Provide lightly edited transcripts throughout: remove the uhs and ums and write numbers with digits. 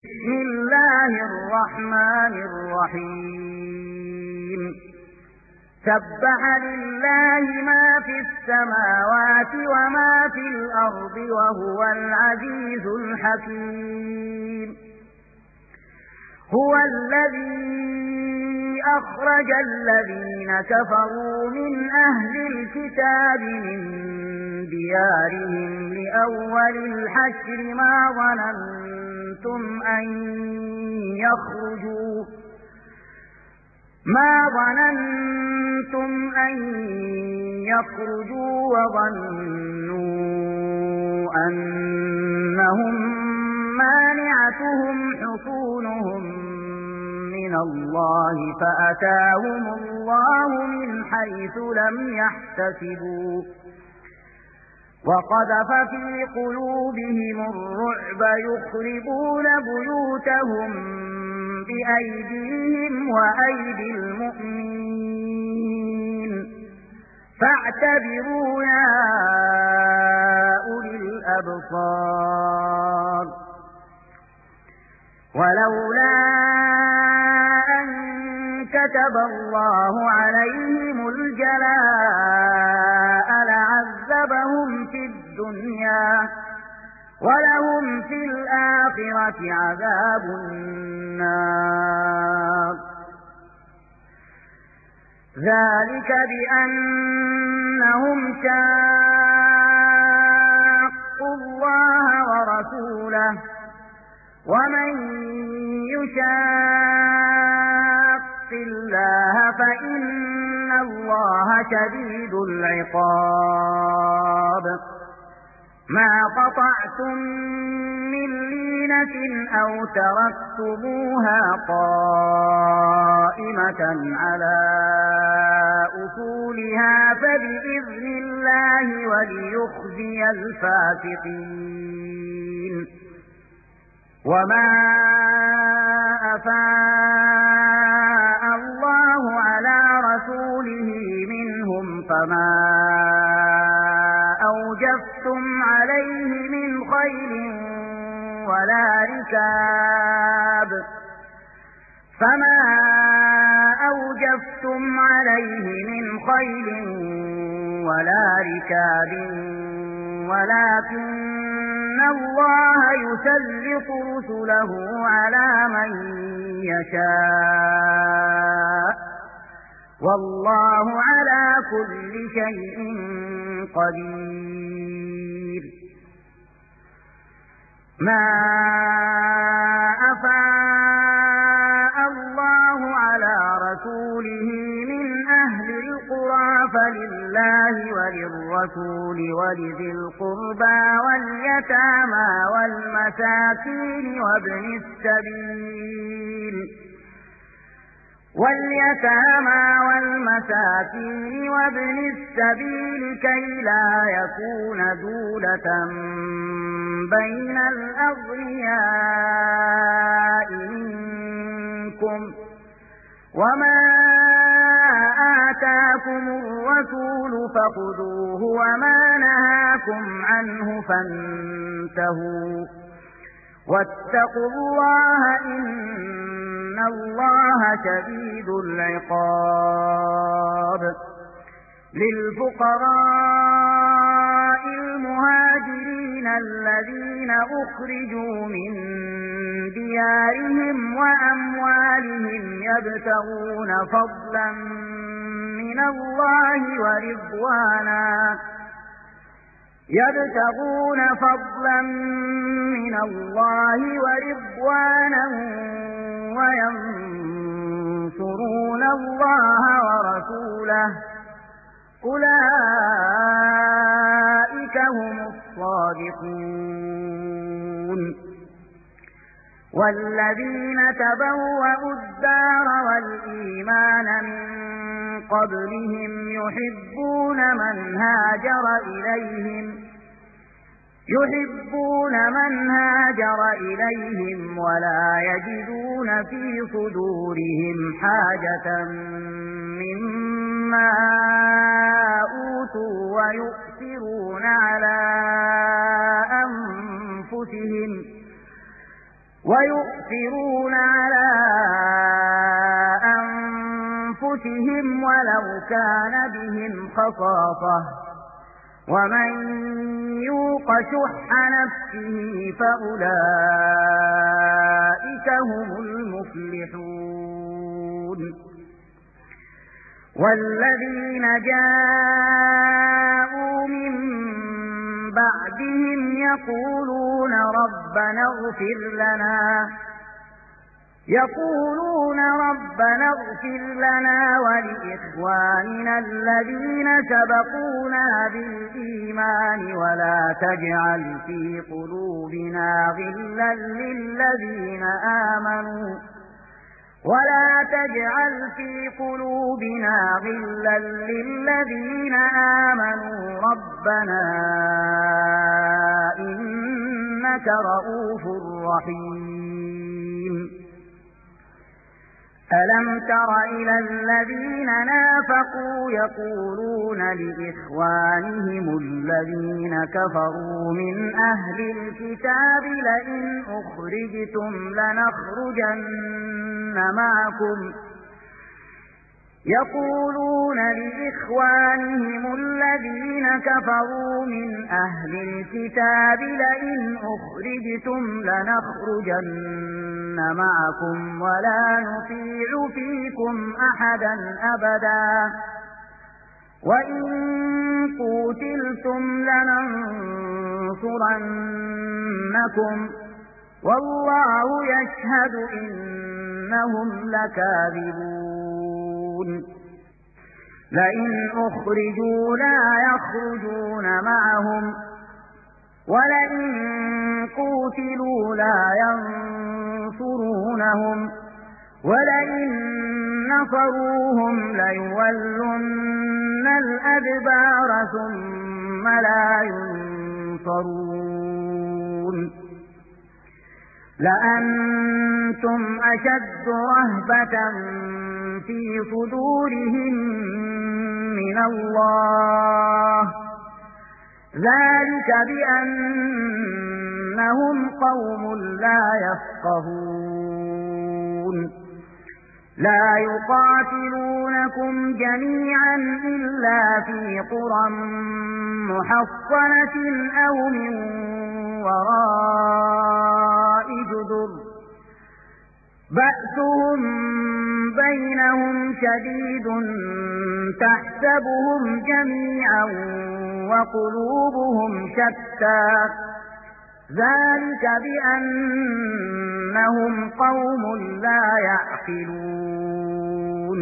بسم الله الرحمن الرحيم سبح لله ما في السماوات وما في الأرض وهو العزيز الحكيم هو الذي أخرج الذين كفروا من أهل الكتاب من ديارهم لأول الحشر ما ظننتم أن يخرجوا وظنوا أنهم مانعتهم حصونهم من الله فأتاهم الله من حيث لم يحتسبوا وقذف في قلوبهم الرعب يخربون بيوتهم بأيديهم وأيدي المؤمنين فاعتبروا يا أولي الأبصار ولولا أن كتب الله عليهم الجلاء لعذبهم في الدنيا ولهم في الآخرة عذاب النار ذلك بأنهم شاقوا الله ورسوله ومن يشاق الله فإن الله شديد العقاب ما قطعتم من لينة أو تركتموها قائمة على أصولها فبإذن الله وليخزي الفاسقين وما أفاء الله على رسوله منهم فما أوجفتم عليه من خيل ولا ركاب ولكن الله يسلط رسله على من يشاء والله على كل شيء قدير ما أفاء الله على رسوله من أهل القرى فلله وللرسول ولذي القربى واليتامى والمساكين وابن السبيل كي لا يكون دولة بين الأغنياء منكم وما آتاكم الرسول فخذوه وما نهاكم عنه فانتهوا واتقوا الله إن الله شديد العقاب للفقراء المهاجرين الذين أخرجوا من ديارهم وأموالهم يبتغون فضلا من الله ورضوانا وينصرون الله ورسوله أولئك هم الصادقون والذين تبوأوا الدار والإيمان من قبلهم يحبون من هاجر إليهم ولا يجدون في صدورهم حاجة مما أوتوا ويؤثرون على أنفسهم ويؤثرون على أنفسهم ولو كان بهم خصاصة ومن يوق شح نفسه فأولئك هم المفلحون والذين جاءوا من بعدهم يقولون ربنا اغفر لنا ولإخواننا الذين سبقونا بالإيمان ولا تجعل في قلوبنا غلا للذين آمنوا ربنا إنك رؤوف رحيم ألم تر إلى الذين نافقوا يقولون لإخوانهم الذين كفروا من أهل الكتاب لئن أخرجتم لنخرجن معكم ولا نطيع فيكم أحدا أبدا وإن قوتلتم لننصرنكم والله يشهد إنهم لكاذبون لئن أخرجوا لا يخرجون معهم ولئن قوتلوا لا ينصرونهم ولئن نصروهم ليولن الأدبار ثم لا ينصرون لأنتم أشد رهبة في صدورهم من الله ذلك بأنهم قوم لا يفقهون لا يقاتلونكم جميعا إلا في قرى محصنة أو من وراء جدر بأسهم بينهم شديد تحسبهم جميعا وقلوبهم شتى ذلك بأنهم قوم لا يعقلون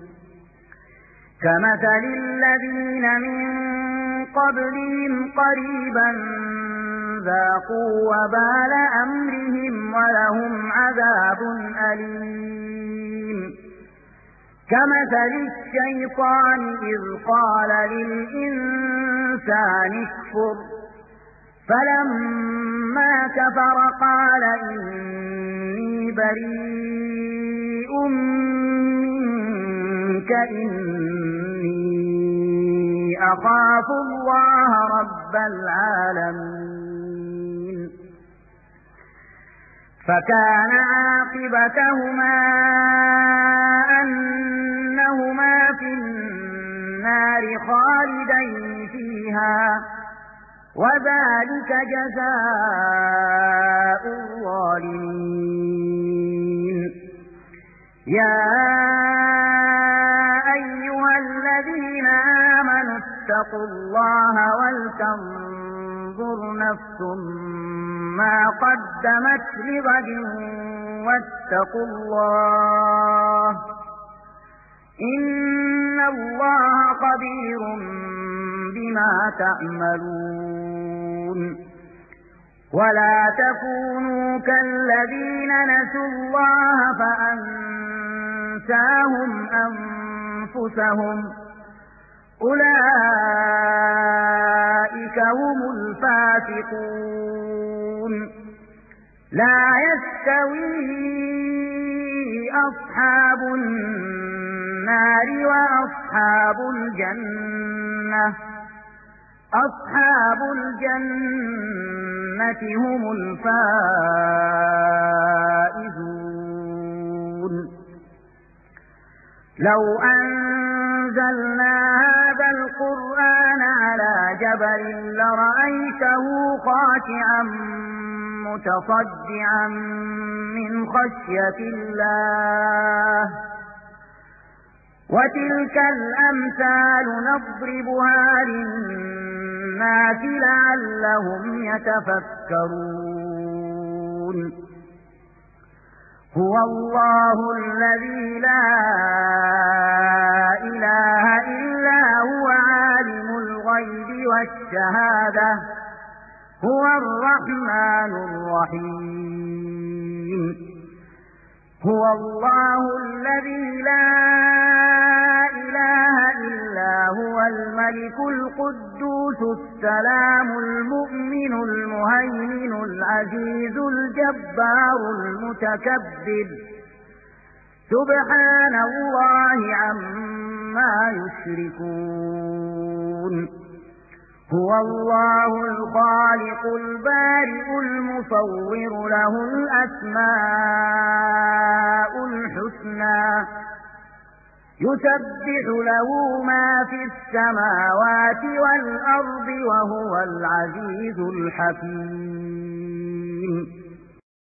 كمثل الذين من قبلهم قريبا ذاقوا وبال أمرهم ولهم عذاب أليم كمثل الشيطان إذ قال للإنسان اكفر فلما كفر قال إني بريء منك إني أخاف الله رب العالمين فكان عاقبتهما أنهما في النار خالدين فيها وذلك جزاء الظالمين يا أيها الذين آمنوا اتقوا الله ولتنظر نفس ما قدمت لغد واتقوا الله إن الله خبير بما تعملون ولا تكونوا كالذين نسوا الله فأنساهم أنفسهم أولئك هم الفاسقون لا يستوي أصحاب النار وأصحاب الجنة أصحاب الجنة هم الفائزون لو أنزلنا هذا القرآن على جبل لرأيته خاشعا متصدعا من خشية الله وتلك الأمثال نضربها للناس لعلهم يتفكرون هو الله الذي لا إله إلا هو عالم الغيب والشهادة هو الرحمن الرحيم هو الله الذي لا إله إلا هو الملك القدوس السلام المؤمن المهيمن العزيز الجبار المتكبر سبحان الله عما يشركون هو الله الخالق البارئ المصور له الأسماء الحسنى يسبح له ما في السماوات والأرض وهو العزيز الحكيم